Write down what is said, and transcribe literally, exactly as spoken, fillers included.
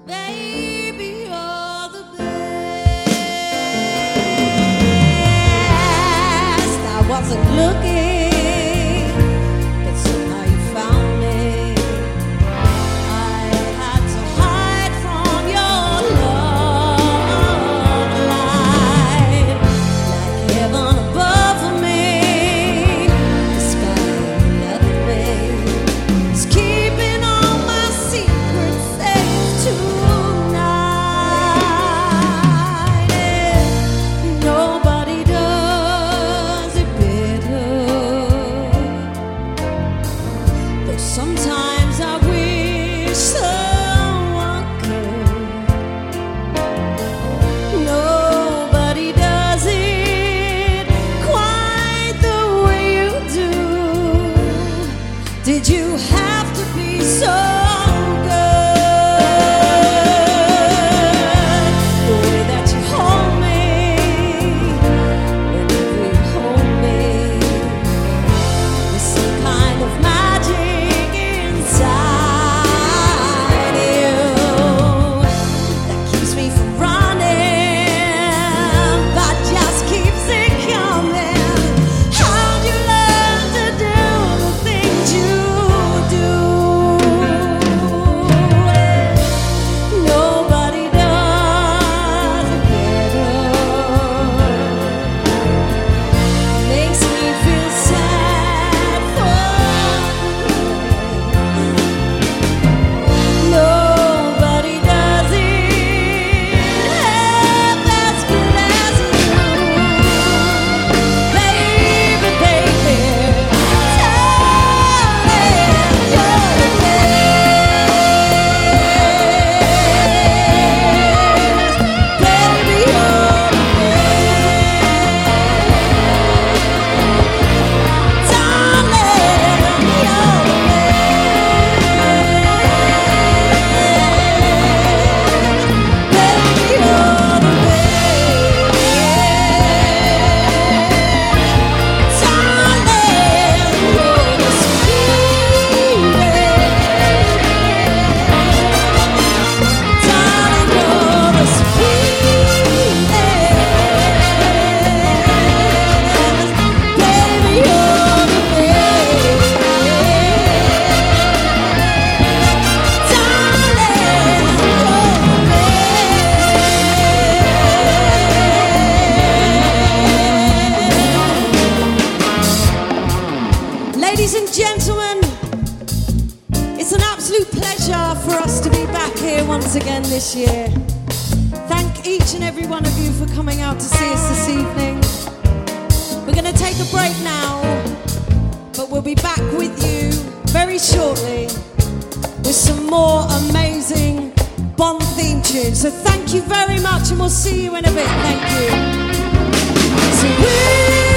Baby, you're the best. I wasn't looking, but somehow you found me. I had to hide from your love light, like heaven above me. The sky beneath me is keeping all my secrets safe tonight. And nobody does it better. Though sometimes I wish someone could. Nobody does it quite the way you do. Did you have to be so good? The way that you hold me, whenever you hold me, there's some kind of magic inside you that keeps me from running, but just keeps it coming. How'd you learn to do the things you do? Nobody does it better. Makes me feel sad for nobody does it half as good as you. Baby, baby, darling, you're the best. Baby, you're the best. Darling, you're the best. Baby, you're the best. Darling, you're the sweetest. Darling, you're the sweetest. Baby, you're the best. Ladies and gentlemen, it's an absolute pleasure for us to be back here once again this year. Thank each and every one of you for coming out to see us this evening. We're going to take a break now, but we'll be back with you very shortly with some more amazing Bond theme tunes. So thank you very much, and we'll see you in a bit. Thank you. So we